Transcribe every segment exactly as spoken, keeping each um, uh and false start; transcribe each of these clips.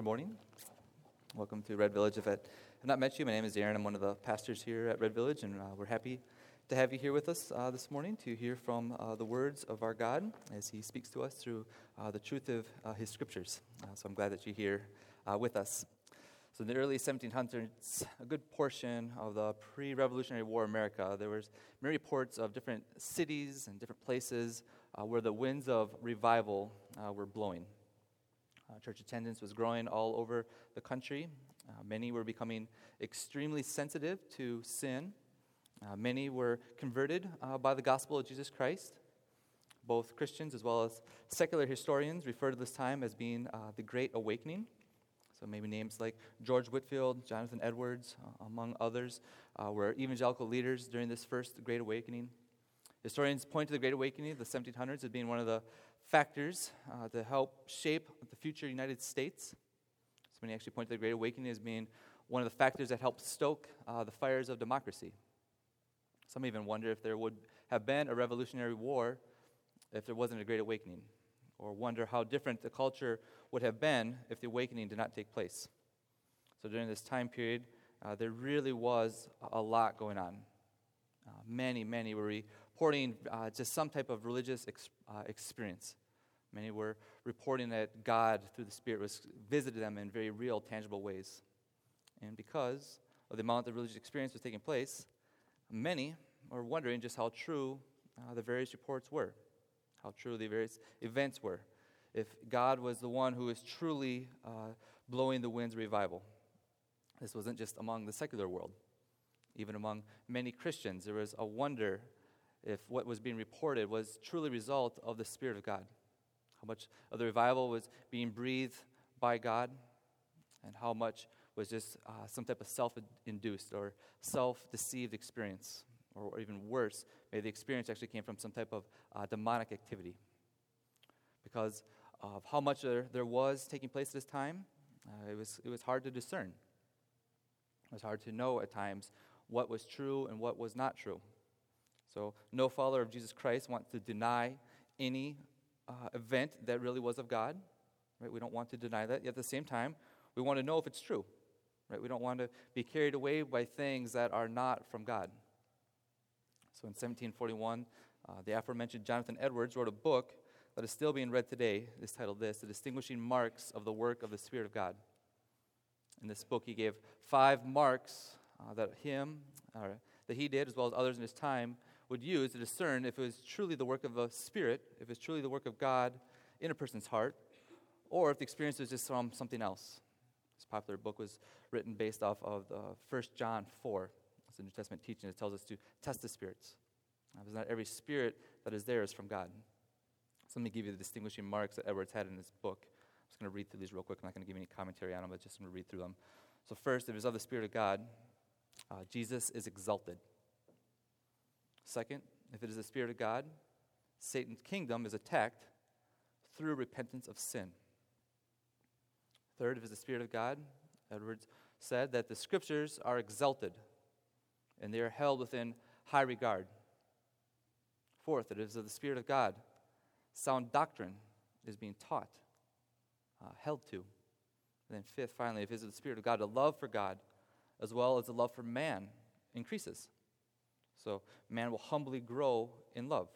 morning. Welcome to Red Village. If I have not met you, my name is Aaron. I'm one of the pastors here at Red Village, and uh, we're happy to have you here with us uh, this morning to hear from uh, the words of our God as He speaks to us through uh, the truth of uh, His Scriptures. Uh, so I'm glad that you're here uh, with us. So in the early seventeen hundreds, a good portion of the pre-Revolutionary War America, there was many reports of different cities and different places uh, where the winds of revival uh, were blowing. Uh, church attendance was growing all over the country. Uh, many were becoming extremely sensitive to sin. Uh, many were converted uh, by the gospel of Jesus Christ. Both Christians as well as secular historians refer to this time as being uh, the Great Awakening. So maybe names like George Whitefield, Jonathan Edwards, uh, among others, uh, were evangelical leaders during this first Great Awakening. Historians point to the Great Awakening of the seventeen hundreds as being one of the factors uh, to help shape the future United States. So many actually point to the Great Awakening as being one of the factors that helped stoke uh, the fires of democracy. Some even wonder if there would have been a Revolutionary War if there wasn't a Great Awakening, or wonder how different the culture would have been if the awakening did not take place. So during this time period, uh, there really was a lot going on. Uh, many, many were reporting uh, just some type of religious ex- uh, experience. Many were reporting that God, through the Spirit, was visited them in very real, tangible ways. And because of the amount of religious experience was taking place, many were wondering just how true uh, the various reports were, how true the various events were, if God was the one who was truly uh, blowing the winds of revival. This wasn't just among the secular world. Even among many Christians, there was a wonder if what was being reported was truly a result of the Spirit of God. How much of the revival was being breathed by God, and how much was just uh, some type of self-induced or self-deceived experience. Or, or even worse, maybe the experience actually came from some type of uh, demonic activity. Because of how much there, there was taking place at this time, uh, it was it was hard to discern. It was hard to know at times what was true and what was not true. So no follower of Jesus Christ wants to deny any uh, event that really was of God. Right? We don't want to deny that. Yet at the same time, we want to know if it's true. Right? We don't want to be carried away by things that are not from God. So in seventeen forty-one, uh, the aforementioned Jonathan Edwards wrote a book that is still being read today. It's titled this, The Distinguishing Marks of the Work of the Spirit of God. In this book, he gave five marks uh, that him, or that he did, as well as others in his time, would use to discern if it was truly the work of the Spirit, if it's truly the work of God in a person's heart, or if the experience was just from something else. This popular book was written based off of the First John four. It's a New Testament teaching that tells us to test the spirits. Uh, because not every spirit that is there is from God. So let me give you the distinguishing marks that Edwards had in his book. I'm just going to read through these real quick. I'm not going to give any commentary on them, but just going to read through them. So first, if it is of the Spirit of God, uh, Jesus is exalted. Second, if it is the Spirit of God, Satan's kingdom is attacked through repentance of sin. Third, if it is the Spirit of God, Edwards said that the Scriptures are exalted and they are held within high regard. Fourth, it is of the Spirit of God, sound doctrine is being taught, uh, held to. And then fifth, finally, if it is of the Spirit of God, the love for God as well as the love for man increases. So man will humbly grow in love.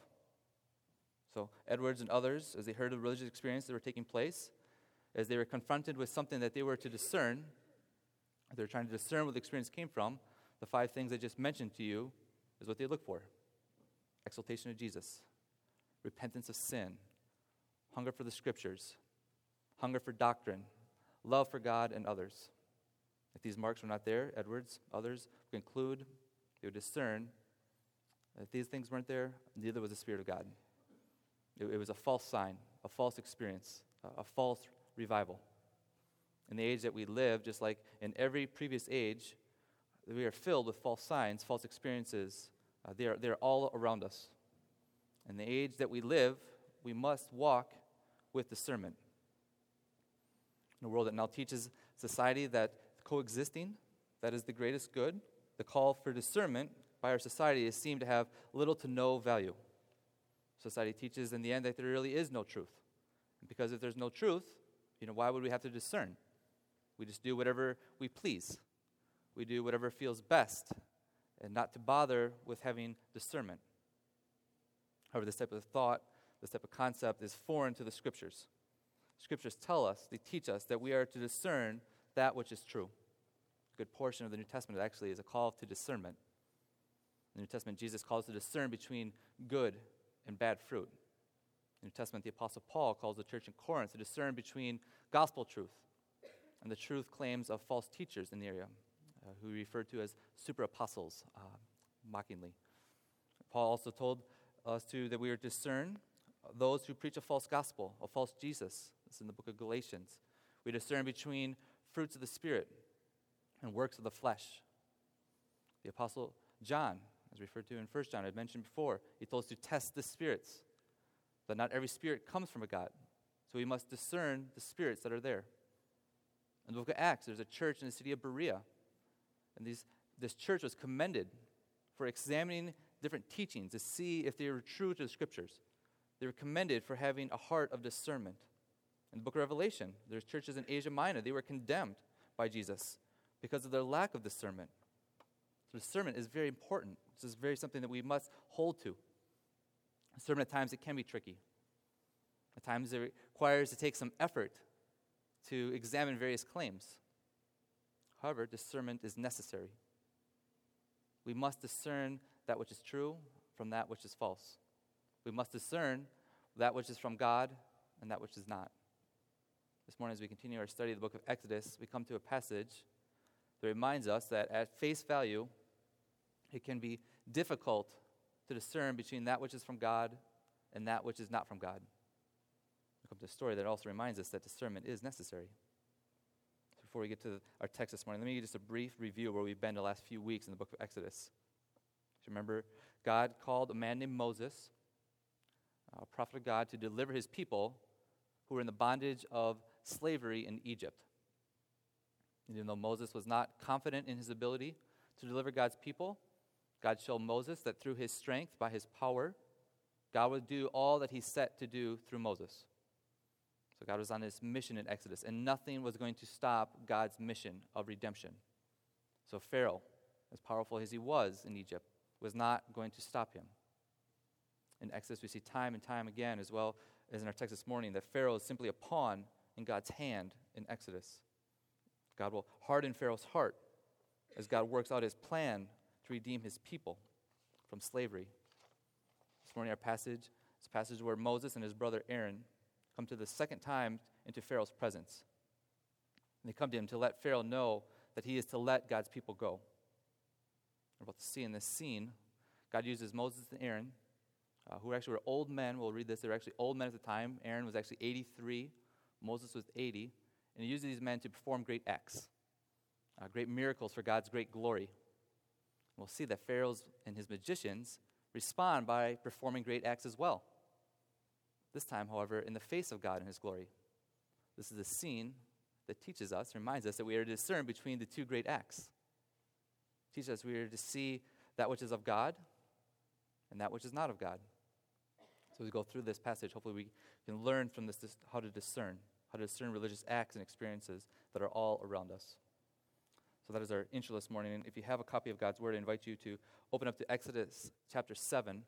So Edwards and others, as they heard of the religious experience that were taking place, as they were confronted with something that they were to discern, they were trying to discern where the experience came from, the five things I just mentioned to you is what they look for. Exaltation of Jesus, repentance of sin, hunger for the Scriptures, hunger for doctrine, love for God and others. If these marks were not there, Edwards, others conclude, they would discern that if these things weren't there, neither was the Spirit of God. It, it was a false sign, a false experience, a, a false revival. In the age that we live, just like in every previous age, we are filled with false signs, false experiences. Uh, they are, they are all around us. In the age that we live, we must walk with discernment. In a world that now teaches society that coexisting, that is the greatest good, the call for discernment by our society is seen to have little to no value. Society teaches in the end that there really is no truth. And because if there's no truth, you know, why would we have to discern? We just do whatever we please. We do whatever feels best, and not to bother with having discernment. However, this type of thought, this type of concept is foreign to the Scriptures. Scriptures tell us, they teach us that we are to discern that which is true. A good portion of the New Testament actually is a call to discernment. In the New Testament, Jesus calls to discern between good and bad fruit. In the New Testament, the Apostle Paul calls the church in Corinth to discern between gospel truth and the truth claims of false teachers in the area, uh, who he referred to as super apostles, uh, mockingly. Paul also told us to that we are to discern those who preach a false gospel, a false Jesus. This is in the book of Galatians. We discern between fruits of the Spirit and works of the flesh. The Apostle John, as referred to in First John, I had mentioned before, he told us to test the spirits, that not every spirit comes from a God. So we must discern the spirits that are there. In the book of Acts, there's a church in the city of Berea, and these, this church was commended for examining different teachings to see if they were true to the Scriptures. They were commended for having a heart of discernment. In the book of Revelation, there's churches in Asia Minor. They were condemned by Jesus because of their lack of discernment. So discernment is very important. This is very something that we must hold to. Discernment at times it can be tricky. At times it requires to take some effort to examine various claims. However, discernment is necessary. We must discern that which is true from that which is false. We must discern that which is from God and that which is not. This morning, as we continue our study of the book of Exodus, we come to a passage that reminds us that at face value, it can be difficult to discern between that which is from God and that which is not from God. We come to a story that also reminds us that discernment is necessary. So before we get to our text this morning, let me give just a brief review of where we've been the last few weeks in the book of Exodus. So remember, God called a man named Moses, a prophet of God, to deliver his people who were in the bondage of slavery in Egypt. And even though Moses was not confident in his ability to deliver God's people, God showed Moses that through his strength, by his power, God would do all that he set to do through Moses. So God was on this mission in Exodus, and nothing was going to stop God's mission of redemption. So Pharaoh, as powerful as he was in Egypt, was not going to stop him. In Exodus, we see time and time again, as well as in our text this morning, that Pharaoh is simply a pawn in God's hand in Exodus. God will harden Pharaoh's heart as God works out his plan to redeem his people from slavery. This morning, our passage is a passage where Moses and his brother Aaron come to the second time into Pharaoh's presence. And they come to him to let Pharaoh know that he is to let God's people go. We're about to see in this scene, God uses Moses and Aaron, uh, who actually were old men. We'll read this. They were actually old men at the time. Aaron was actually eighty-three. Moses was eighty. And he uses these men to perform great acts, uh, great miracles for God's great glory. We'll see that Pharaoh and his magicians respond by performing great acts as well. This time, however, in the face of God and his glory. This is a scene that teaches us, reminds us that we are to discern between the two great acts. It teaches us we are to see that which is of God and that which is not of God. So as we go through this passage, hopefully we can learn from this, this how to discern, how to discern religious acts and experiences that are all around us. So that is our intro this morning. And if you have a copy of God's Word, I invite you to open up to Exodus chapter seven.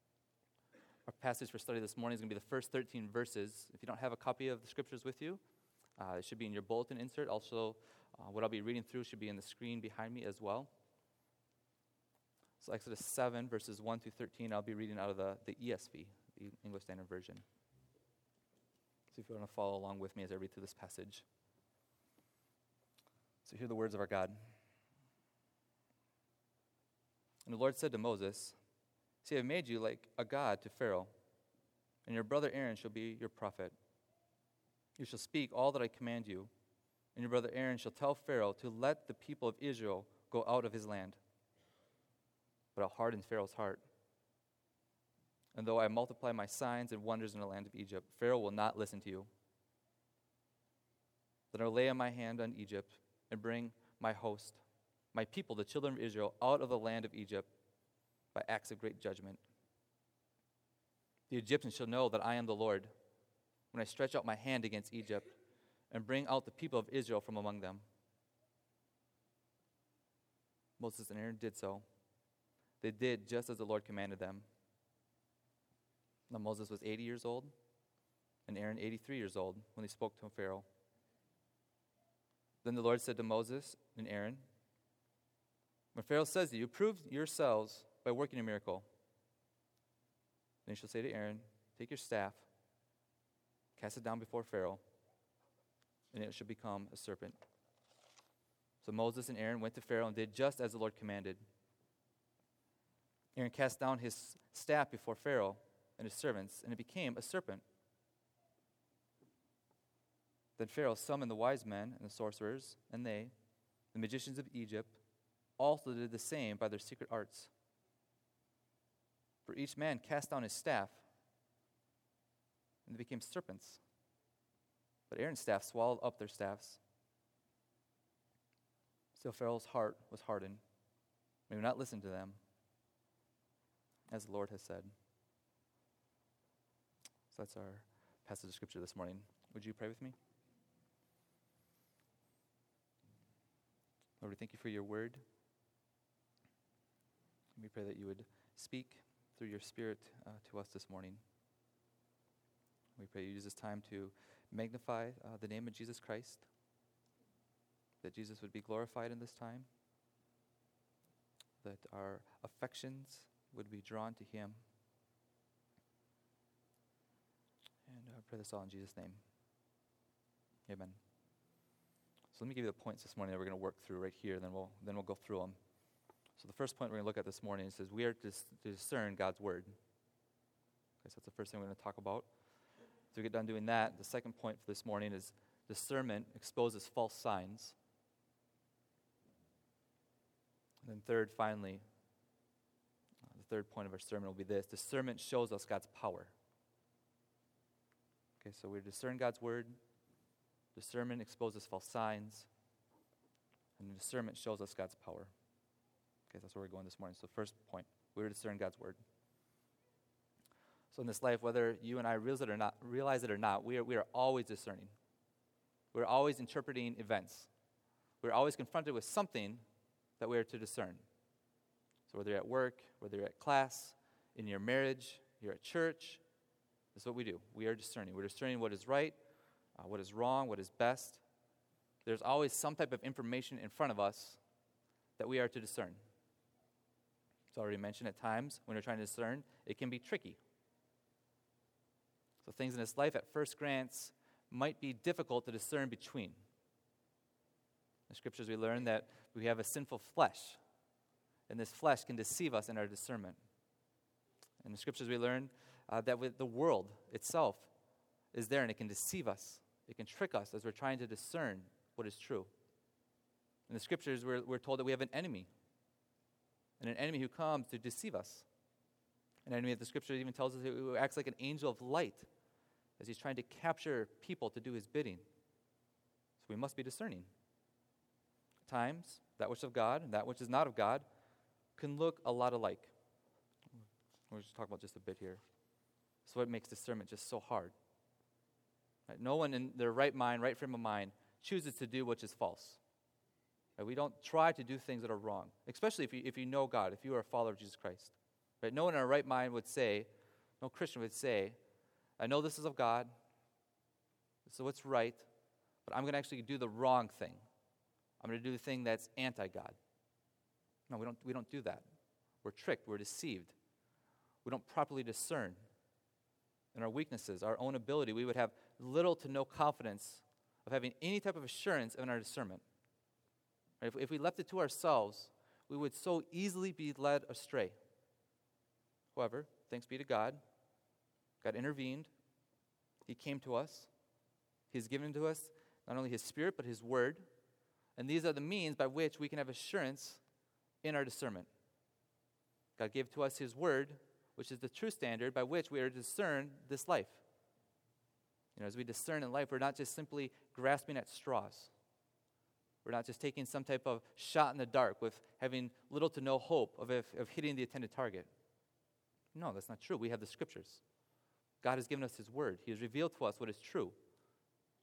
Our passage for study this morning is going to be the first thirteen verses. If you don't have a copy of the Scriptures with you, uh, it should be in your bulletin insert. Also, uh, what I'll be reading through should be in the screen behind me as well. So Exodus seven, verses one through thirteen, I'll be reading out of the, the E S V, the English Standard Version. So if you want to follow along with me as I read through this passage. So hear the words of our God. And the Lord said to Moses, "See, I have made you like a god to Pharaoh, and your brother Aaron shall be your prophet. You shall speak all that I command you, and your brother Aaron shall tell Pharaoh to let the people of Israel go out of his land. But I'll harden Pharaoh's heart. And though I multiply my signs and wonders in the land of Egypt, Pharaoh will not listen to you. Then I'll lay my hand on Egypt and bring my host, my people, the children of Israel, out of the land of Egypt by acts of great judgment. The Egyptians shall know that I am the Lord when I stretch out my hand against Egypt and bring out the people of Israel from among them." Moses and Aaron did so. They did just as the Lord commanded them. Now Moses was eighty years old, and Aaron eighty-three years old when they spoke to Pharaoh. Then the Lord said to Moses and Aaron, "When Pharaoh says to you, 'Prove yourselves by working a miracle,' then you shall say to Aaron, 'Take your staff, cast it down before Pharaoh, and it shall become a serpent.'" So Moses and Aaron went to Pharaoh and did just as the Lord commanded. Aaron cast down his staff before Pharaoh and his servants, and it became a serpent. Then Pharaoh summoned the wise men and the sorcerers, and they, the magicians of Egypt, also did the same by their secret arts. For each man cast down his staff, and they became serpents. But Aaron's staff swallowed up their staffs. Still Pharaoh's heart was hardened. He would not listen to them, as the Lord has said. So that's our passage of Scripture this morning. Would you pray with me? Lord, we thank you for your word. We pray that you would speak through your Spirit uh, to us this morning. We pray you use this time to magnify uh, the name of Jesus Christ, that Jesus would be glorified in this time, that our affections would be drawn to him. And I pray this all in Jesus' name. Amen. So let me give you the points this morning that we're going to work through right here, then we'll then we'll go through them. So the first point we're going to look at this morning is says we are to, to discern God's word. Okay, so that's the first thing we're going to talk about. So we get done doing that. The second point for this morning is discernment exposes false signs. And then third, finally, uh, the third point of our sermon will be this: discernment shows us God's power. Okay, so we discern God's word. Discernment exposes false signs. And discernment shows us God's power. Okay, that's where we're going this morning. So first point, we're to discern God's word. So in this life, whether you and I realize it or not, realize it or not, we are we are always discerning. We're always interpreting events. We're always confronted with something that we are to discern. So whether you're at work, whether you're at class, in your marriage, you're at church, this is what we do. We are discerning. We're discerning what is right, uh, what is wrong, what is best. There's always some type of information in front of us that we are to discern. It's already mentioned at times when we're trying to discern, it can be tricky. So things in this life at first glance might be difficult to discern between. In the scriptures we learn that we have a sinful flesh, and this flesh can deceive us in our discernment. In the scriptures we learn uh, that with the world itself is there and it can deceive us. It can trick us as we're trying to discern what is true. In the scriptures we're, we're told that we have an enemy, and an enemy who comes to deceive us. An enemy that the scripture even tells us who acts like an angel of light as he's trying to capture people to do his bidding. So we must be discerning. At times, that which is of God and that which is not of God can look a lot alike. We'll just talk about just a bit here. So what makes discernment just so hard? Right? No one in their right mind, right frame of mind, chooses to do what is false. Right? We don't try to do things that are wrong, especially if you, if you know God, if you are a follower of Jesus Christ. Right? No one in our right mind would say, no Christian would say, I know this is of God, this is what's right, but I'm going to actually do the wrong thing. I'm going to do the thing that's anti-God. No, we don't, we don't do that. We're tricked, we're deceived. We don't properly discern. In our weaknesses, our own ability, we would have little to no confidence of having any type of assurance in our discernment. Right? If, if we left it to ourselves, we would so easily be led astray. However, thanks be to God, God intervened. He came to us. He's given to us not only His Spirit, but His Word. And these are the means by which we can have assurance in our discernment. God gave to us His Word, which is the true standard by which we are to discern this life. You know, as we discern in life, we're not just simply grasping at straws. We're not just taking some type of shot in the dark with having little to no hope of, of hitting the intended target. No, that's not true. We have the Scriptures. God has given us His Word. He has revealed to us what is true.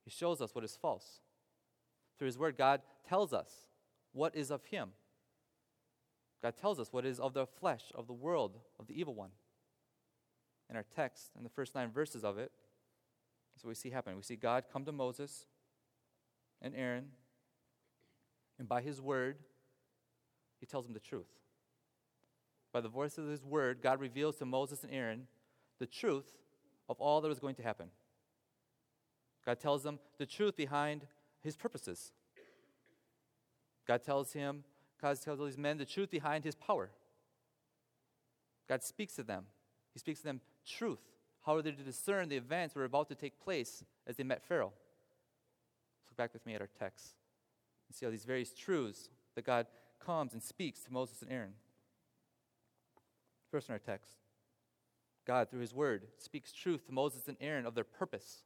He shows us what is false. Through his word, God tells us what is of him. God tells us what is of the flesh, of the world, of the evil one. In our text, in the first nine verses of it, that's what we see happen. We see God come to Moses and Aaron, and by his word, he tells them the truth. By the voice of his word, God reveals to Moses and Aaron the truth of all that was going to happen. God tells them the truth behind his purposes. God tells him, God tells these men the truth behind his power. God speaks to them. He speaks to them truth. How are they to discern the events that were about to take place as they met Pharaoh? Let's look back with me at our text and see how these various truths that God comes and speaks to Moses and Aaron. First in our text, God, through his word, speaks truth to Moses and Aaron of their purpose.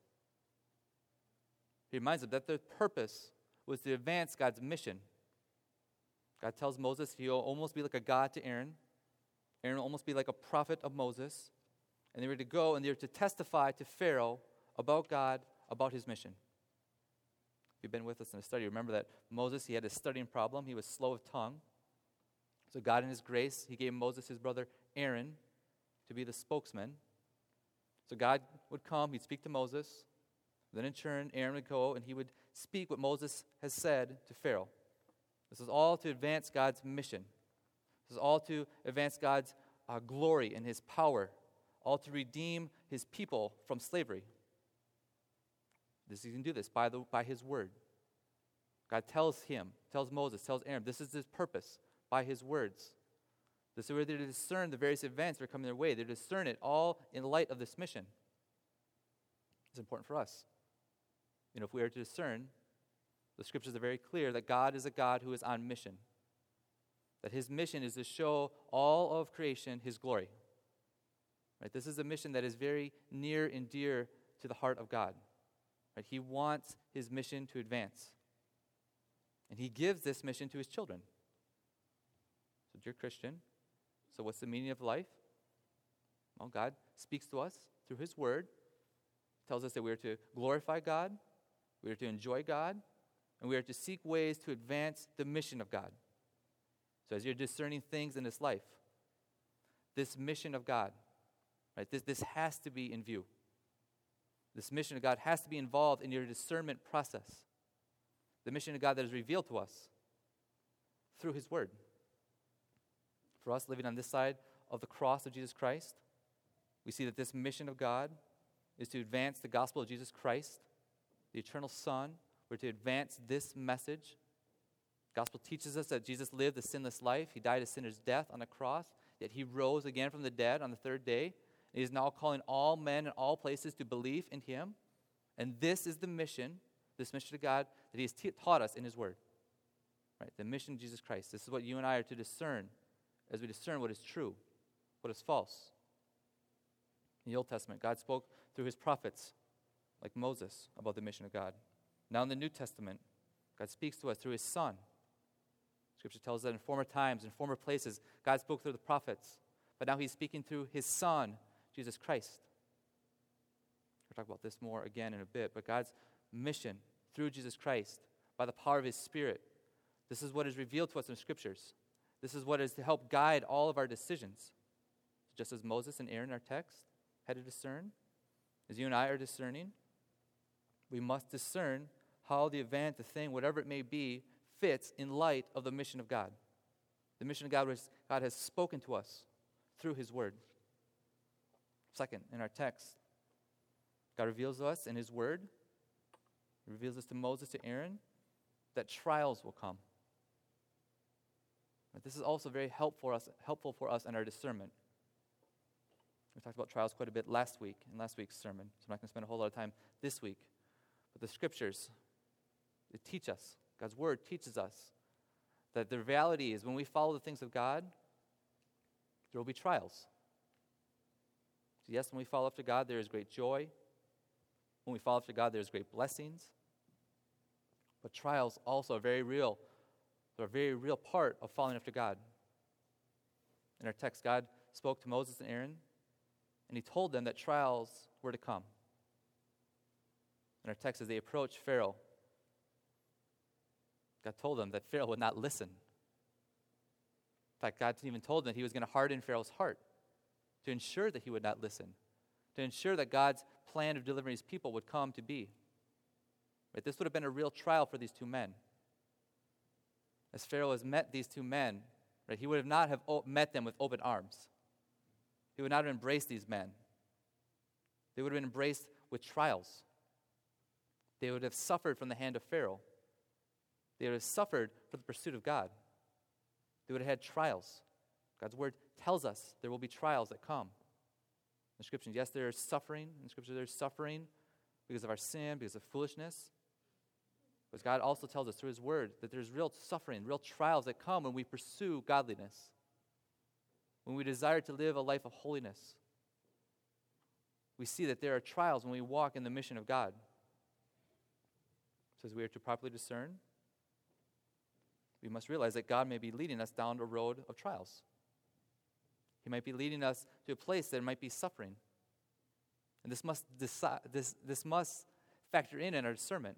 He reminds them that their purpose was to advance God's mission. God tells Moses he'll almost be like a God to Aaron. Aaron will almost be like a prophet of Moses. And they were to go and they were to testify to Pharaoh about God, about his mission. If you've been with us in the study, remember that Moses, he had a studying problem. He was slow of tongue. So God in his grace, he gave Moses his brother Aaron to be the spokesman. So God would come, he'd speak to Moses. Then in turn, Aaron would go and he would speak what Moses has said to Pharaoh. This is all to advance God's mission. This is all to advance God's uh, glory and his power, all to redeem his people from slavery. This, he can do this by, the, by his word. God tells him, tells Moses, tells Aaron, this is his purpose by his words. This is where they're to discern the various events that are coming their way. They're to discern it all in light of this mission. It's important for us. You know, if we are to discern, the scriptures are very clear that God is a God who is on mission. That his mission is to show all of creation his glory. Right? This is a mission that is very near and dear to the heart of God. Right? He wants his mission to advance. And he gives this mission to his children. So, dear Christian, so what's the meaning of life? Well, God speaks to us through his word. Tells us that we are to glorify God, we are to enjoy God, and we are to seek ways to advance the mission of God. So as you're discerning things in this life, this mission of God, right, this, this has to be in view. This mission of God has to be involved in your discernment process. The mission of God that is revealed to us through his word. For us living on this side of the cross of Jesus Christ, we see that this mission of God is to advance the gospel of Jesus Christ, the eternal Son. We're to advance this message. The gospel teaches us that Jesus lived a sinless life. He died a sinner's death on the cross, yet he rose again from the dead on the third day. He is now calling all men in all places to believe in him. And this is the mission, this mission of God that he has t- taught us in his word. Right? The mission of Jesus Christ. This is what you and I are to discern as we discern what is true, what is false. In the Old Testament, God spoke through his prophets, like Moses, about the mission of God. Now in the New Testament, God speaks to us through his Son. Scripture tells us that in former times, in former places, God spoke through the prophets. But now he's speaking through his Son, Jesus Christ. We'll talk about this more again in a bit. But God's mission through Jesus Christ, by the power of his Spirit, this is what is revealed to us in the Scriptures. This is what is to help guide all of our decisions. Just as Moses and Aaron, our text, had to discern, as you and I are discerning, we must discern how the event, the thing, whatever it may be, fits in light of the mission of God. The mission of God was God has spoken to us through his word. Second, in our text, God reveals to us in his word, he reveals this to Moses, to Aaron, that trials will come. But this is also very helpful for us, helpful for us in our discernment. We talked about trials quite a bit last week, in last week's sermon, so I'm not going to spend a whole lot of time this week. But the scriptures, they teach us, God's word teaches us that the reality is when we follow the things of God, there will be trials. So yes, when we follow after God, there is great joy. When we follow after God, there is great blessings. But trials also are very real. They're a very real part of following after God. In our text, God spoke to Moses and Aaron, and he told them that trials were to come. In our text, as they approach Pharaoh, God told them that Pharaoh would not listen. In fact, God even told them that he was going to harden Pharaoh's heart to ensure that he would not listen, to ensure that God's plan of delivering his people would come to be. Right? This would have been a real trial for these two men. As Pharaoh has met these two men, right, he would have not have o- met them with open arms. He would not have embraced these men. They would have been embraced with trials. They would have suffered from the hand of Pharaoh. They would have suffered for the pursuit of God. They would have had trials. God's word tells us there will be trials that come. In the scriptures, yes, there is suffering. In the scripture, there is suffering because of our sin, because of foolishness. But God also tells us through his word that there's real suffering, real trials that come when we pursue godliness, when we desire to live a life of holiness. We see that there are trials when we walk in the mission of God. It says we are to properly discern. We must realize that God may be leading us down a road of trials. He might be leading us to a place that might be suffering. And this must decide, this, this must factor in in our discernment.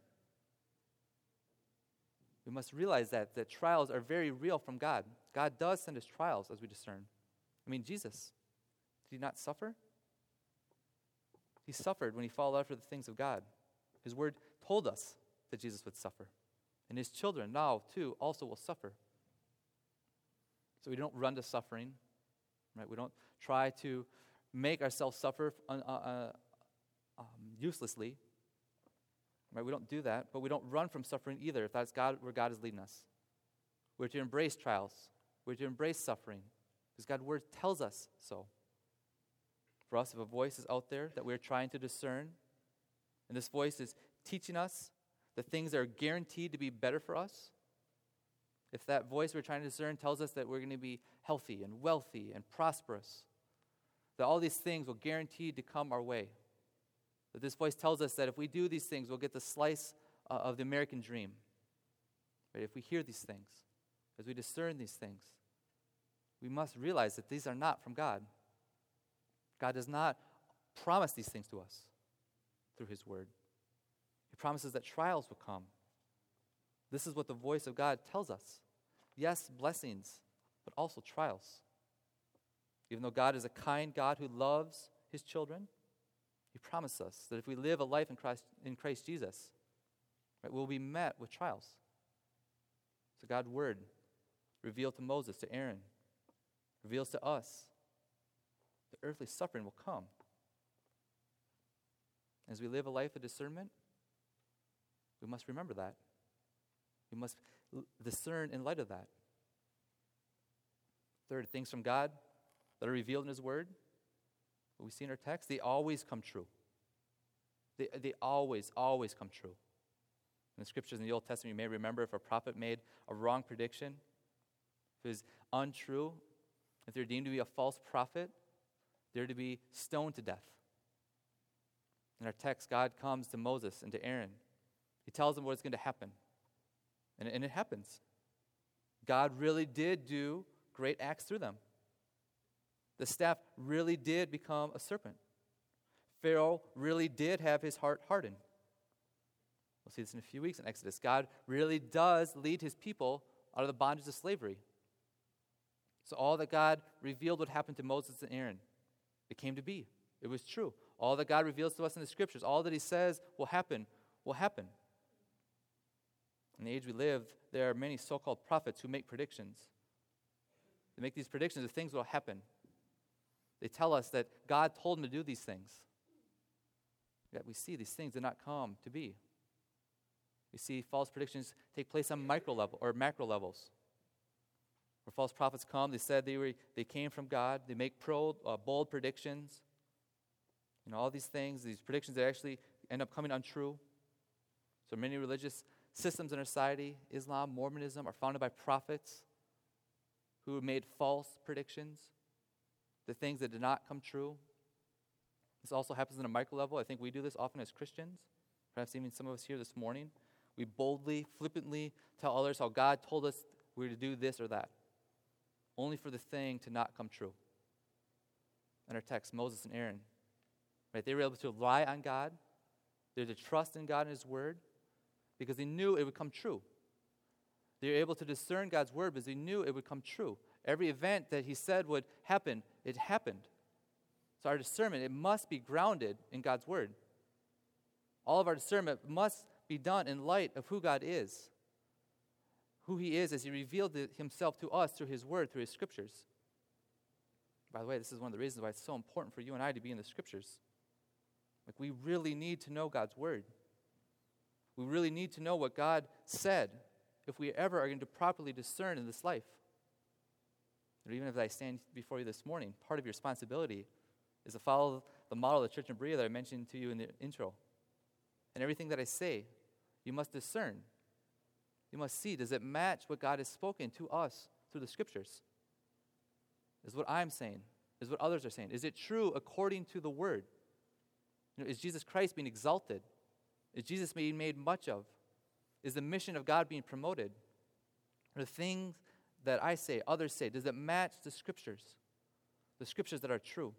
We must realize that, that trials are very real from God. God does send us trials as we discern. I mean, Jesus, did he not suffer? He suffered when he followed after the things of God. His word told us that Jesus would suffer. And his children now, too, also will suffer. So we don't run to suffering, right? We don't try to make ourselves suffer uh, uh, um, uselessly. Right? We don't do that, but we don't run from suffering either if that's God where God is leading us. We're to embrace trials. We're to embrace suffering because God's word tells us so. For us, if a voice is out there that we're trying to discern, and this voice is teaching us the things that are guaranteed to be better for us, if that voice we're trying to discern tells us that we're going to be healthy and wealthy and prosperous, that all these things will guarantee to come our way, that this voice tells us that if we do these things, we'll get the slice uh, of the American dream. Right? If we hear these things, as we discern these things, we must realize that these are not from God. God does not promise these things to us through his word. He promises that trials will come. This is what the voice of God tells us. Yes, blessings, but also trials. Even though God is a kind God who loves his children, he promised us that if we live a life in Christ, in Christ Jesus, right, we'll be met with trials. So God's word revealed to Moses, to Aaron, reveals to us the earthly suffering will come. As we live a life of discernment, we must remember that. We must l- discern in light of that. Third, things from God that are revealed in his word, what we see in our text, they always come true. They, they always, always come true. In the scriptures in the Old Testament, you may remember if a prophet made a wrong prediction, if it was untrue, if they're deemed to be a false prophet, they're to be stoned to death. In our text, God comes to Moses and to Aaron. He tells them what's going to happen. And, and it happens. God really did do great acts through them. The staff really did become a serpent. Pharaoh really did have his heart hardened. We'll see this in a few weeks in Exodus. God really does lead his people out of the bondage of slavery. So all that God revealed would happen to Moses and Aaron, it came to be. It was true. All that God reveals to us in the scriptures, all that he says will happen, will happen. In the age we live, there are many so-called prophets who make predictions. They make these predictions of things that will happen. They tell us that God told them to do these things. Yet we see these things did not come to be. We see false predictions take place on micro level or macro levels. Where false prophets come, they said they were they came from God. They make pro, uh, bold predictions. You know, all these things, these predictions that actually end up coming untrue. So many religious systems in our society, Islam, Mormonism, are founded by prophets who made false predictions, the things that did not come true. This also happens on a micro level. I think we do this often as Christians. Perhaps even some of us here this morning. We boldly, flippantly tell others how God told us we were to do this or that, only for the thing to not come true. In our text, Moses and Aaron, right, they were able to rely on God They had to trust in God and His Word because they knew it would come true. They were able to discern God's Word because they knew it would come true. Every event that He said would happen, it happened. So our discernment, it must be grounded in God's Word. All of our discernment must be done in light of who God is, who He is as He revealed Himself to us through His Word, through His Scriptures. By the way, this is one of the reasons why it's so important for you and I to be in the Scriptures. Like, we really need to know God's Word. We really need to know what God said if we ever are going to properly discern in this life. Or even as I stand before you this morning, part of your responsibility is to follow the model of the Church in Berea that I mentioned to you in the intro. And everything that I say, you must discern. You must see, does it match what God has spoken to us through the Scriptures? Is what I'm saying, is what others are saying. Is it true according to the Word? You know, is Jesus Christ being exalted? Is Jesus being made much of? Is the mission of God being promoted? Are the things that I say, others say, does it match the Scriptures? The Scriptures that are true.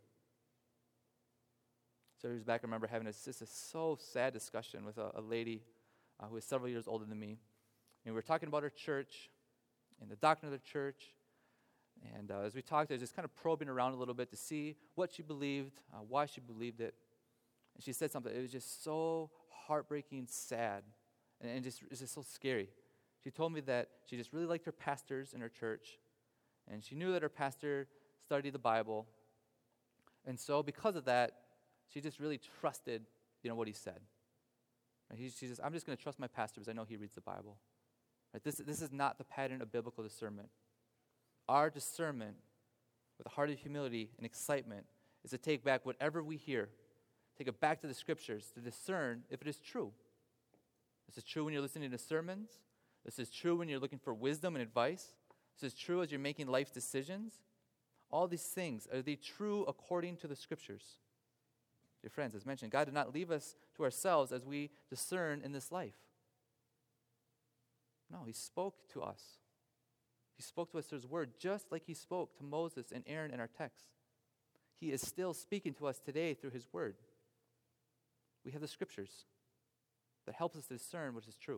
So years back, I remember having a, this is so sad discussion with a, a lady uh, who is several years older than me. And we were talking about her church and the doctrine of the church. And uh, as we talked, I was just kind of probing around a little bit to see what she believed, uh, why she believed it. And she said something. It was just so heartbreaking, sad, and, and just it's just so scary. She told me that she just really liked her pastors in her church, and she knew that her pastor studied the Bible, and so because of that, she just really trusted, you know, what he said. And he, she just, I'm just going to trust my pastor because I know he reads the Bible. Right? This this is not the pattern of biblical discernment. Our discernment, with a heart of humility and excitement, is to take back whatever we hear, take it back to the Scriptures to discern if it is true. This is true when you're listening to sermons. This is true when you're looking for wisdom and advice. This is true as you're making life decisions. All these things, are they true according to the Scriptures? Dear friends, as mentioned, God did not leave us to ourselves as we discern in this life. No, He spoke to us. He spoke to us through His Word, just like He spoke to Moses and Aaron in our text. He is still speaking to us today through His Word. We have the Scriptures that helps us to discern what is true.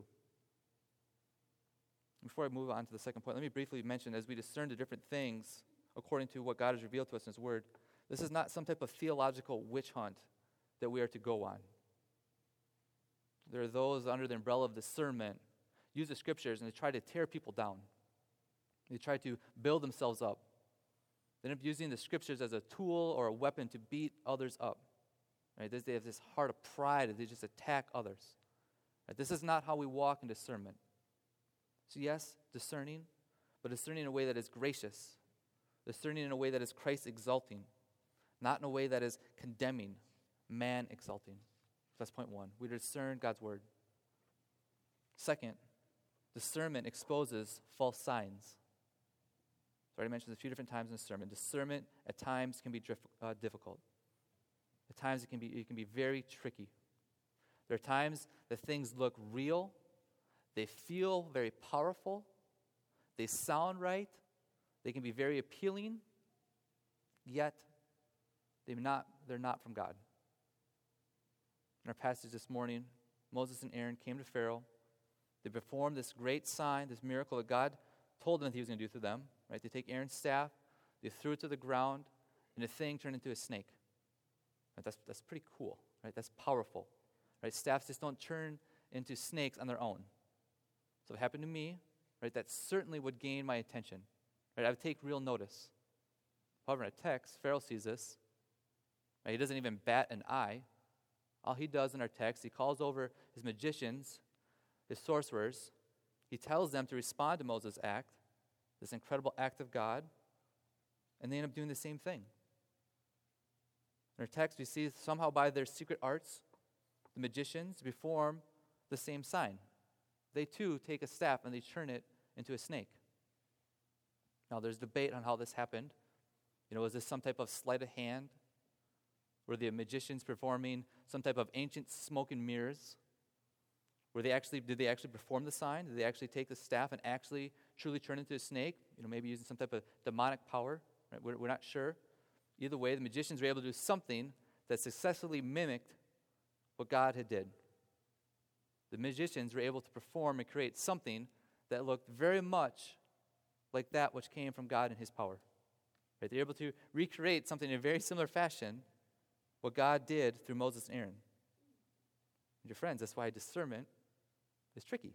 Before I move on to the second point, let me briefly mention, as we discern the different things according to what God has revealed to us in His Word, this is not some type of theological witch hunt that we are to go on. There are those under the umbrella of discernment use the Scriptures and they try to tear people down. They try to build themselves up. They end up using the Scriptures as a tool or a weapon to beat others up. Right? They have this heart of pride that they just attack others. Right? This is not how we walk in discernment. So yes, discerning, but discerning in a way that is gracious. Discerning in a way that is Christ-exalting, not in a way that is condemning, man-exalting. That's point one. We discern God's Word. Second, discernment exposes false signs. I already mentioned this a few different times in the sermon. Discernment at times can be drif- uh, difficult. At times it can be it can be very tricky. There are times that things look real, they feel very powerful, they sound right, they can be very appealing, yet they're not, they're not from God. In our passage this morning, Moses and Aaron came to Pharaoh. They performed this great sign, this miracle that God told them that He was going to do through them. Right? They take Aaron's staff, they threw it to the ground, and the thing turned into a snake. Right? That's, that's pretty cool. Right? That's powerful. Right? Staffs just don't turn into snakes on their own. So if it happened to me, right, that certainly would gain my attention. Right? I would take real notice. However, in a text, Pharaoh sees this. Right? He doesn't even bat an eye. All he does in our text, he calls over his magicians, his sorcerers. He tells them to respond to Moses' act, this incredible act of God, and they end up doing the same thing. In our text, we see somehow by their secret arts, the magicians perform the same sign. They too take a staff and they turn it into a snake. Now, there's debate on how this happened. You know, was this some type of sleight of hand? Were the magicians performing some type of ancient smoke and mirrors? Were they actually, did they actually perform the sign? Did they actually take the staff and actually truly turn into a snake? You know, maybe using some type of demonic power? Right? We're, we're not sure. Either way, the magicians were able to do something that successfully mimicked what God had did. The magicians were able to perform and create something that looked very much like that which came from God in his power. Right? They're able to recreate something in a very similar fashion, what God did through Moses and Aaron. And your friends, that's why discernment is tricky.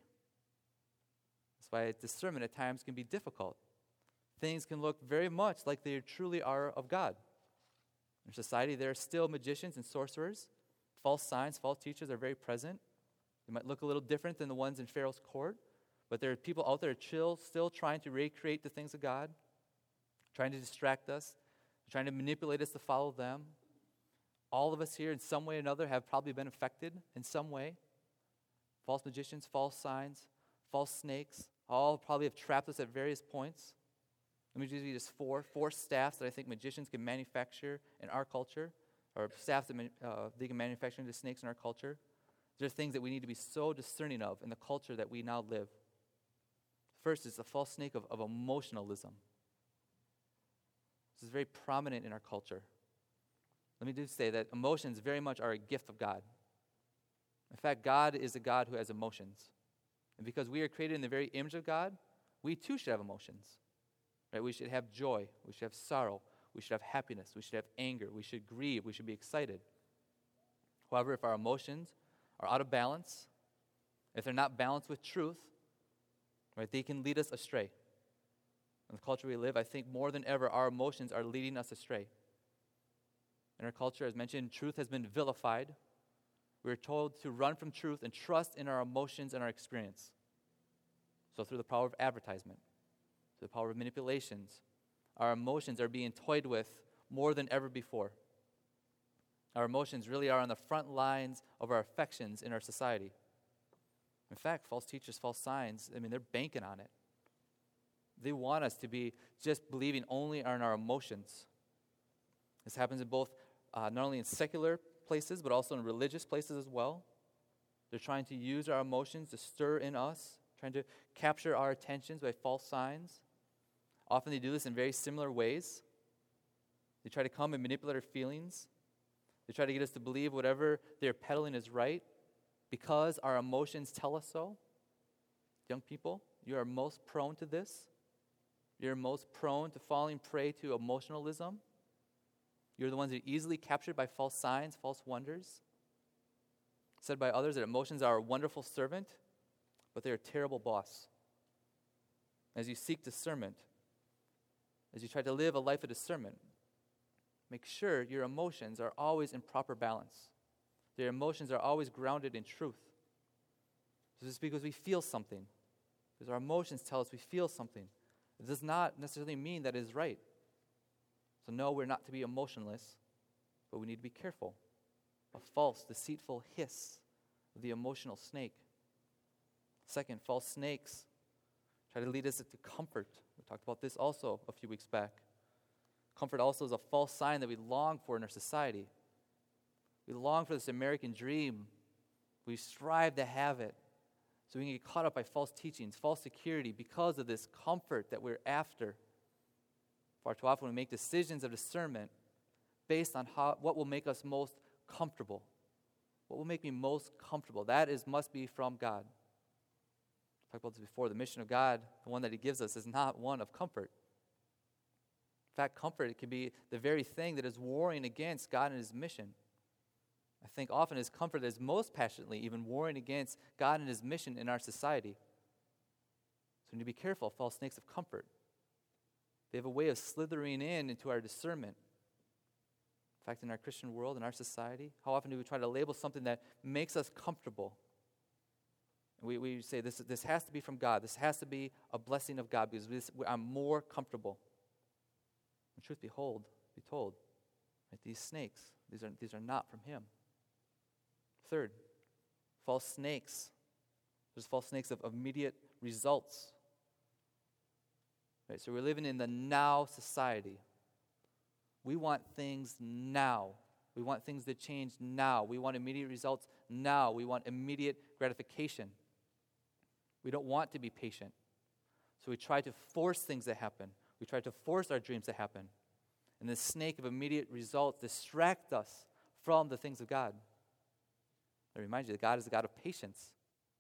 That's why discernment at times can be difficult. Things can look very much like they truly are of God. In society, there are still magicians and sorcerers. False signs, false teachers are very present. They might look a little different than the ones in Pharaoh's court, but there are people out there chill, still trying to recreate the things of God, trying to distract us, trying to manipulate us to follow them. All of us here, in some way or another, have probably been affected in some way. False magicians, false signs, false snakes, all probably have trapped us at various points. Let me give you just four, four staffs that I think magicians can manufacture in our culture, or staffs that uh, they can manufacture into snakes in our culture. There are things that we need to be so discerning of in the culture that we now live. First is the false snake of, of emotionalism. This is very prominent in our culture. Let me just say that emotions very much are a gift of God. In fact, God is a God who has emotions. And because we are created in the very image of God, we too should have emotions. Right? We should have joy. We should have sorrow. We should have happiness. We should have anger. We should grieve. We should be excited. However, if our emotions are out of balance, if they're not balanced with truth, right, they can lead us astray. In the culture we live, I think more than ever, our emotions are leading us astray. In our culture, as mentioned, truth has been vilified. We are told to run from truth and trust in our emotions and our experience. So through the power of advertisement, through the power of manipulations, our emotions are being toyed with more than ever before. Our emotions really are on the front lines of our affections in our society. In fact, false teachers, false signs, I mean, they're banking on it. They want us to be just believing only on our emotions. This happens in both, uh, not only in secular places, but also in religious places as well. They're trying to use our emotions to stir in us, trying to capture our attentions by false signs. Often they do this in very similar ways. They try to come and manipulate our feelings. They try to get us to believe whatever they're peddling is right because our emotions tell us so. Young people, you are most prone to this. You're most prone to falling prey to emotionalism. You're the ones that are easily captured by false signs, false wonders. Said by others that emotions are a wonderful servant, but they're a terrible boss. As you seek discernment, as you try to live a life of discernment, make sure your emotions are always in proper balance. Their emotions are always grounded in truth. This is because we feel something. Because our emotions tell us we feel something. It does not necessarily mean that it is right. So no, we're not to be emotionless, but we need to be careful. A false, deceitful hiss of the emotional snake. Second, false snakes try to lead us into comfort. We talked about this also a few weeks back. Comfort also is a false sign that we long for in our society. We long for this American dream. We strive to have it. So we can get caught up by false teachings, false security because of this comfort that we're after. Far too often we make decisions of discernment based on how, what will make us most comfortable. What will make me most comfortable? That is must be from God. I talked about this before. The mission of God, the one that He gives us, is not one of comfort. In fact, comfort, it can be the very thing that is warring against God and His mission. I think often His comfort is most passionately even warring against God and His mission in our society. So we need to be careful of false snakes of comfort. They have a way of slithering in into our discernment. In fact, in our Christian world, in our society, how often do we try to label something that makes us comfortable? We, we say this, this has to be from God. This has to be a blessing of God because this, I'm more comfortable. And truth behold, be told, right, these snakes, these are, these are not from Him. Third, false snakes. There's false snakes of immediate results. Right, so we're living in the now society. We want things now. We want things to change now. We want immediate results now. We want immediate gratification. We don't want to be patient. So we try to force things to happen. We try to force our dreams to happen. And the snake of immediate results distract us from the things of God. I remind you that God is a God of patience.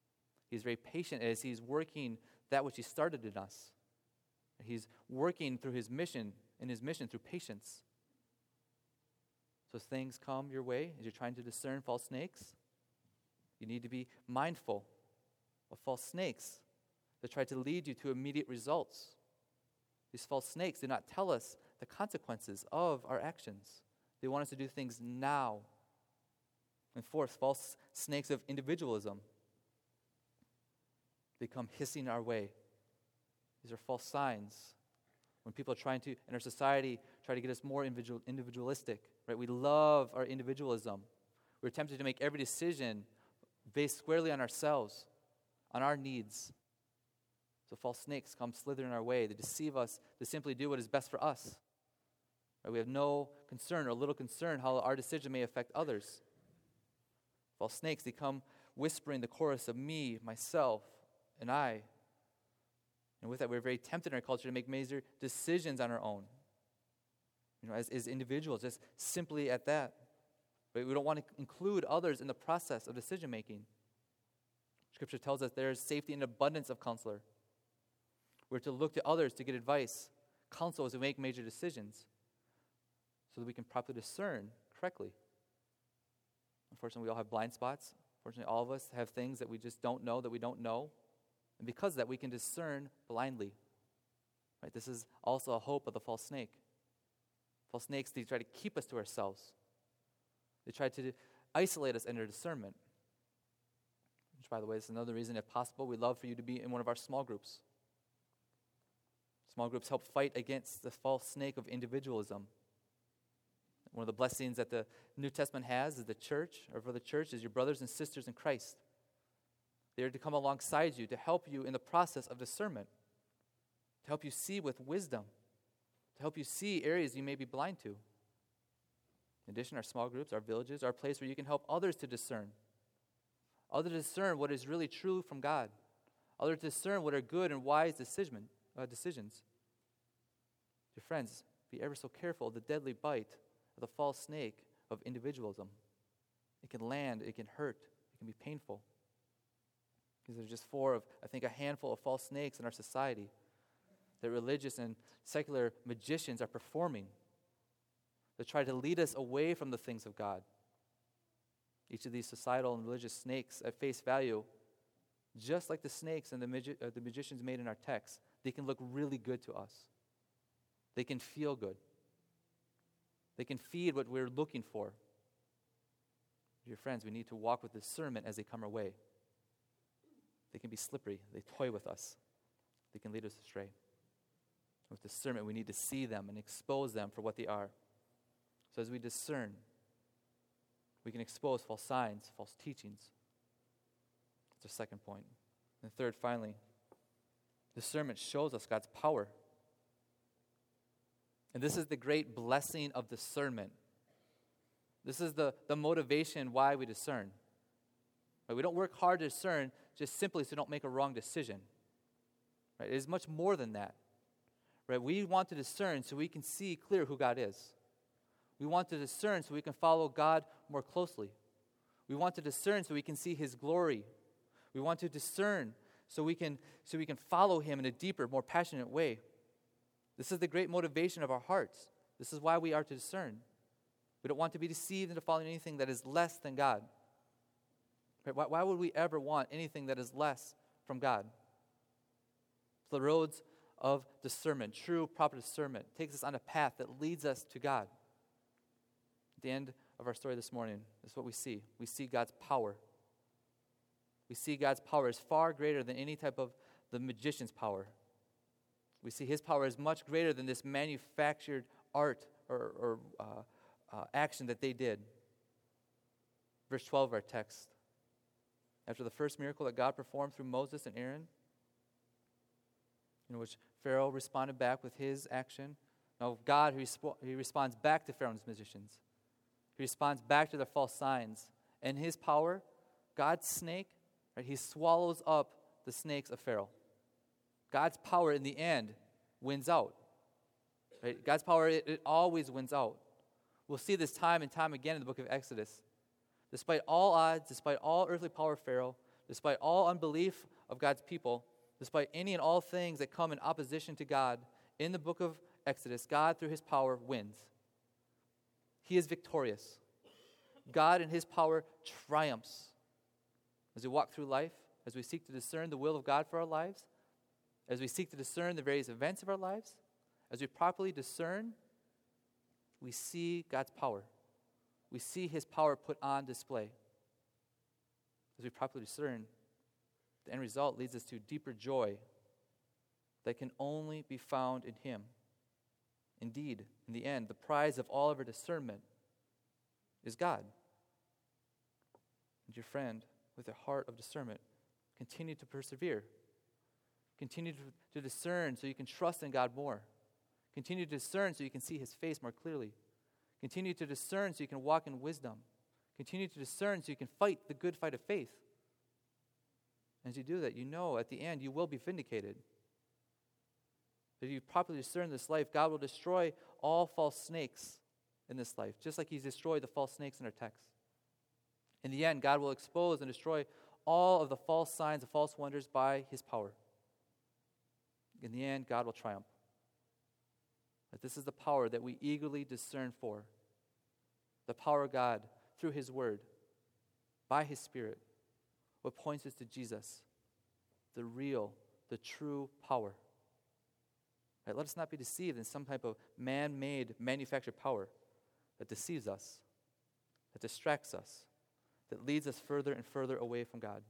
He's very patient as he's working that which he started in us. He's working through his mission, in his mission through patience. So as things come your way, as you're trying to discern false snakes, you need to be mindful of false snakes that try to lead you to immediate results. These false snakes do not tell us the consequences of our actions. They want us to do things now. And fourth, false snakes of individualism. They come hissing our way. These are false signs. When people are trying to, in our society, try to get us more individual, individualistic, right? We love our individualism. We're tempted to make every decision based squarely on ourselves, on our needs. So false snakes come slithering our way. They deceive us to simply do what is best for us. Right? We have no concern or little concern how our decision may affect others. False snakes, they come whispering the chorus of me, myself, and I. And with that, we're very tempted in our culture to make major decisions on our own. You know, as, as individuals, just simply at that. But we don't want to include others in the process of decision making. Scripture tells us there is safety and abundance of counselor. We're to look to others to get advice, counsel as we make major decisions, so that we can properly discern correctly. Unfortunately, we all have blind spots. Unfortunately, all of us have things that we just don't know that we don't know. And because of that, we can discern blindly. Right? This is also a hope of the false snake. False snakes, they try to keep us to ourselves. They try to isolate us in their discernment. Which, by the way, is another reason, if possible, we'd love for you to be in one of our small groups. Small groups help fight against the false snake of individualism. One of the blessings that the New Testament has is the church, or for the church, is your brothers and sisters in Christ. They are to come alongside you to help you in the process of discernment, to help you see with wisdom, to help you see areas you may be blind to. In addition, our small groups, our villages, are a place where you can help others to discern. Others to discern what is really true from God. Others to discern what are good and wise decision, uh, decisions. Dear friends, be ever so careful of the deadly bite of the false snake of individualism. It can land, it can hurt, it can be painful. These are just four of, I think, a handful of false snakes in our society that religious and secular magicians are performing that try to lead us away from the things of God. Each of these societal and religious snakes at face value, just like the snakes and the, magi- uh, the magicians made in our text, they can look really good to us. They can feel good. They can feed what we're looking for. Dear friends, we need to walk with discernment as they come our way. They can be slippery. They toy with us. They can lead us astray. With discernment, we need to see them and expose them for what they are. So as we discern, we can expose false signs, false teachings. That's our second point. And third, finally, discernment shows us God's power. And this is the great blessing of discernment. This is the, the motivation why we discern. Right? We don't work hard to discern just simply so we don't make a wrong decision. Right? It is much more than that. Right? We want to discern so we can see clear who God is. We want to discern so we can follow God more closely. We want to discern so we can see His glory. We want to discern so we can, so we can follow Him in a deeper, more passionate way. This is the great motivation of our hearts. This is why we are to discern. We don't want to be deceived into following anything that is less than God. Right? Why, why would we ever want anything that is less from God? So the roads of discernment, true, proper discernment, takes us on a path that leads us to God. At the end of our story this morning, this is what we see. We see God's power. We see God's power is far greater than any type of the magician's power. We see His power is much greater than this manufactured art or, or uh, uh, action that they did. Verse twelve of our text. After the first miracle that God performed through Moses and Aaron, in which Pharaoh responded back with his action, now God, he, resp- he responds back to Pharaoh's magicians. He responds back to their false signs. And His power, God's snake, right, He swallows up the snakes of Pharaoh. God's power in the end wins out. Right? God's power, it, it always wins out. We'll see this time and time again in the book of Exodus. Despite all odds, despite all earthly power of Pharaoh, despite all unbelief of God's people, despite any and all things that come in opposition to God, in the book of Exodus, God, through his power, wins. He is victorious. God, in his power, triumphs. As we walk through life, as we seek to discern the will of God for our lives, as we seek to discern the various events of our lives, as we properly discern, we see God's power. We see his power put on display. As we properly discern, the end result leads us to deeper joy that can only be found in him. Indeed, in the end, the prize of all of our discernment is God. And your friend, with a heart of discernment, continue to persevere. Continue to, to discern so you can trust in God more. Continue to discern so you can see his face more clearly. Continue to discern so you can walk in wisdom. Continue to discern so you can fight the good fight of faith. As you do that, you know at the end you will be vindicated. If you properly discern this life, God will destroy all false snakes in this life, just like he's destroyed the false snakes in our text. In the end, God will expose and destroy all of the false signs, the false wonders by his power. In the end, God will triumph. But this is the power that we eagerly discern for. The power of God through his word, by his Spirit, what points us to Jesus, the real, the true power. Right, let us not be deceived in some type of man-made, manufactured power that deceives us, that distracts us, that leads us further and further away from God.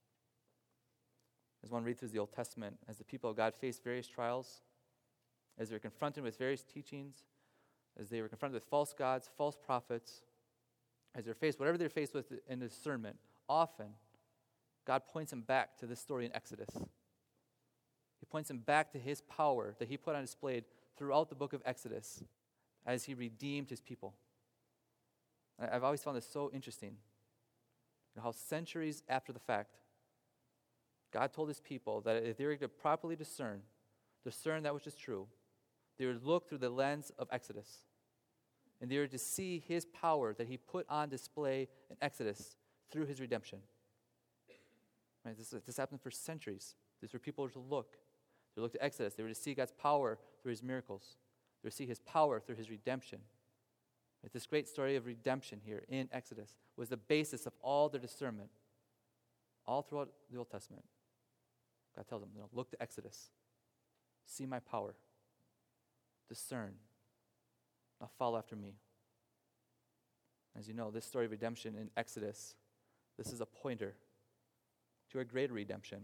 As one reads through the Old Testament, as the people of God faced various trials, as they were confronted with various teachings, as they were confronted with false gods, false prophets, as they're faced, whatever they're faced with in discernment, often God points them back to this story in Exodus. He points them back to his power that he put on display throughout the book of Exodus as he redeemed his people. I've always found this so interesting, how centuries after the fact, God told his people that if they were to properly discern, discern that which is true, they would look through the lens of Exodus. And they were to see his power that he put on display in Exodus through his redemption. Right, this, this happened for centuries. These were people to look. They would look to Exodus. They were to see God's power through his miracles. They would see his power through his redemption. Right, this great story of redemption here in Exodus was the basis of all their discernment. All throughout the Old Testament, God tells them, you know, look to Exodus. See my power. Discern. Now follow after me. As you know, this story of redemption in Exodus, this is a pointer to a greater redemption,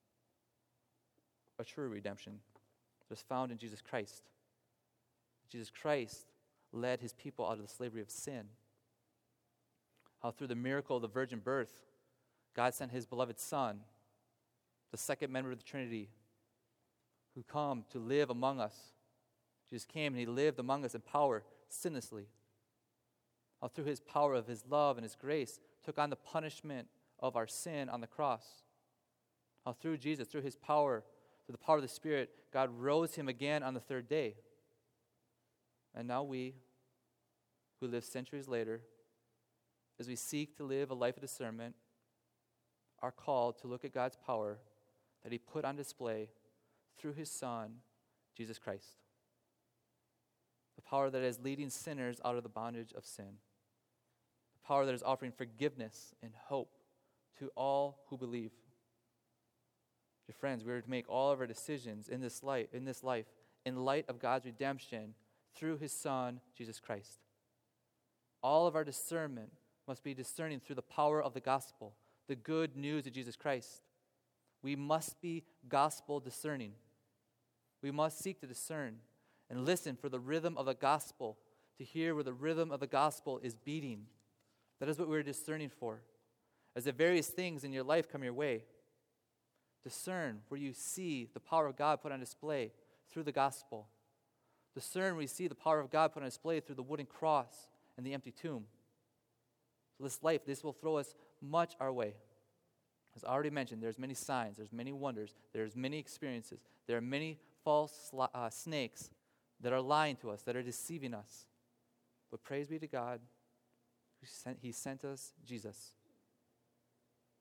a true redemption that is found in Jesus Christ. Jesus Christ led his people out of the slavery of sin. How through the miracle of the virgin birth, God sent his beloved Son, the second member of the Trinity, who come to live among us. Jesus came and he lived among us in power, sinlessly. How through his power of his love and his grace, took on the punishment of our sin on the cross. How through Jesus, through his power, through the power of the Spirit, God rose him again on the third day. And now we, who live centuries later, as we seek to live a life of discernment, are called to look at God's power that he put on display through his Son, Jesus Christ. The power that is leading sinners out of the bondage of sin. The power that is offering forgiveness and hope to all who believe. Dear friends, we are to make all of our decisions in this life, in this life in light of God's redemption through his Son, Jesus Christ. All of our discernment must be discerning through the power of the gospel, the good news of Jesus Christ. We must be gospel discerning. We must seek to discern and listen for the rhythm of the gospel, to hear where the rhythm of the gospel is beating. That is what we're discerning for. As the various things in your life come your way, discern where you see the power of God put on display through the gospel. Discern where you see the power of God put on display through the wooden cross and the empty tomb. So this life, this will throw us much our way. As I already mentioned, there's many signs, there's many wonders, there's many experiences, there are many false uh, snakes that are lying to us, that are deceiving us. But praise be to God, who sent, he sent us Jesus.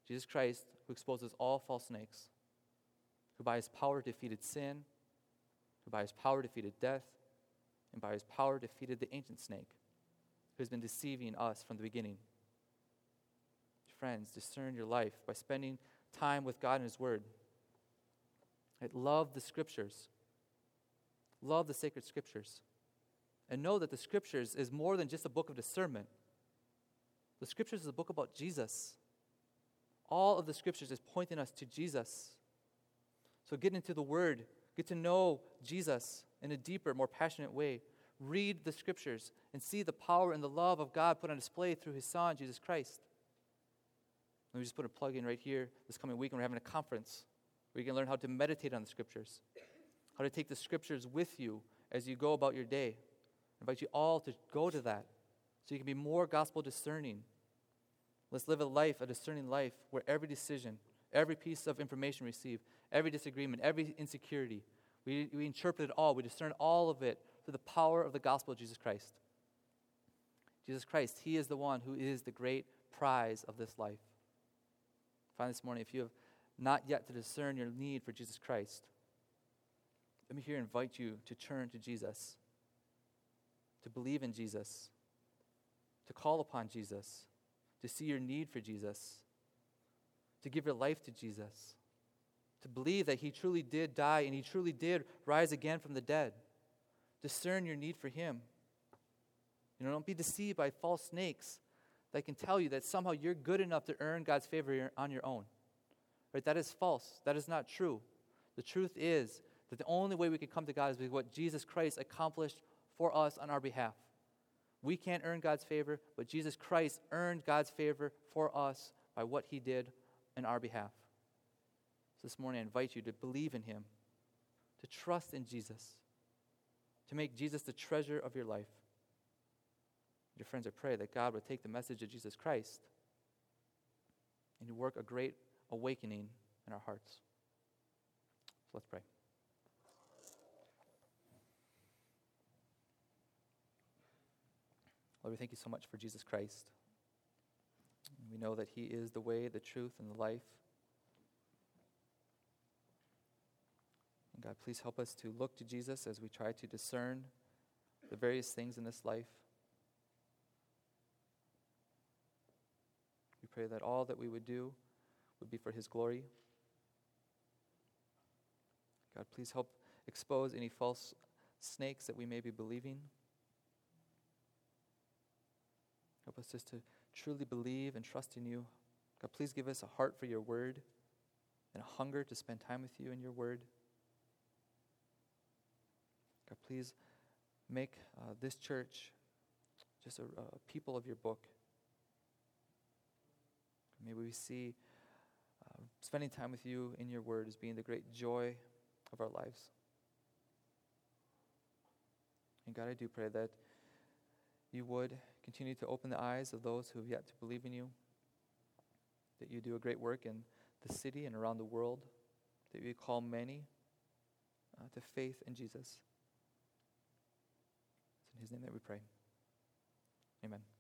Jesus Christ, who exposes all false snakes, who by his power defeated sin, who by his power defeated death, and by his power defeated the ancient snake, who has been deceiving us from the beginning. Friends, discern your life by spending time with God and his word. Right? Love the scriptures. Love the sacred scriptures. And know that the scriptures is more than just a book of discernment. The scriptures is a book about Jesus. All of the scriptures is pointing us to Jesus. So get into the word. Get to know Jesus in a deeper, more passionate way. Read the scriptures and see the power and the love of God put on display through his Son, Jesus Christ. Let me just put a plug in right here. This coming week, we're having a conference where you can learn how to meditate on the scriptures, how to take the scriptures with you as you go about your day. I invite you all to go to that so you can be more gospel discerning. Let's live a life, a discerning life, where every decision, every piece of information received, every disagreement, every insecurity, we, we interpret it all. We discern all of it through the power of the gospel of Jesus Christ. Jesus Christ, he is the one who is the great prize of this life. Finally, this morning, if you have not yet to discern your need for Jesus Christ, let me here invite you to turn to Jesus, to believe in Jesus, to call upon Jesus, to see your need for Jesus, to give your life to Jesus, to believe that he truly did die and he truly did rise again from the dead. Discern your need for him. You know, don't be deceived by false snakes that can tell you that somehow you're good enough to earn God's favor on your own. Right? That is false. That is not true. The truth is that the only way we can come to God is with what Jesus Christ accomplished for us on our behalf. We can't earn God's favor, but Jesus Christ earned God's favor for us by what he did in our behalf. So this morning I invite you to believe in him, to trust in Jesus, to make Jesus the treasure of your life. Dear friends, I pray that God would take the message of Jesus Christ and to work a great awakening in our hearts. So let's pray. Lord, we thank you so much for Jesus Christ. We know that he is the way, the truth, and the life. And God, please help us to look to Jesus as we try to discern the various things in this life. We pray that all that we would do would be for his glory. God, please help expose any false snakes that we may be believing. Help us just to truly believe and trust in you. God, please give us a heart for your word and a hunger to spend time with you in your word. God, please make uh, this church just a, a people of your book. May we see uh, spending time with you in your word as being the great joy of our lives. And God, I do pray that you would continue to open the eyes of those who have yet to believe in you, that you do a great work in the city and around the world, that you call many uh, to faith in Jesus. It's in his name that we pray. Amen.